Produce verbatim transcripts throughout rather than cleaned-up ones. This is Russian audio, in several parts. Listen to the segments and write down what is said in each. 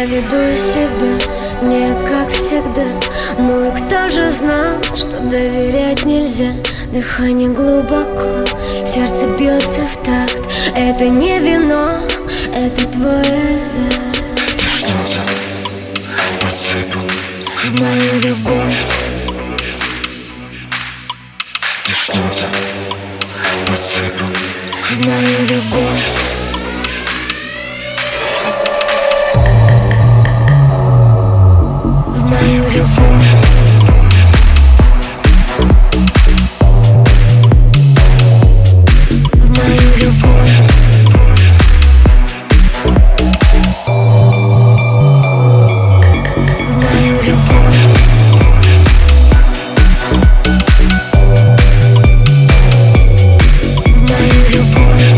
веду себя не как всегда. Ну и кто же знал, что доверять нельзя? Дыхание глубоко, сердце бьется в такт. Это не вино, это твой азарт. Ты что-то подсыпал В мою любовь. Ты что-то подсыпал В мою любовь. В мою любовь. В мою любовь. В мою любовь. В мою любовь.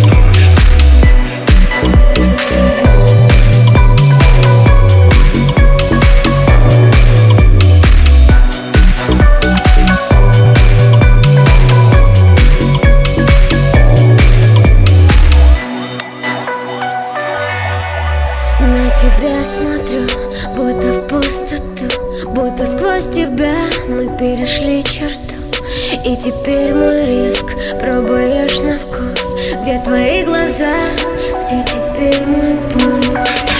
На тебя смотрю, будто в пустоту, будто сквозь тебя мы перешли черту. И теперь мой риск пробуешь на вкус. Где твои глаза, где теперь мой пульс?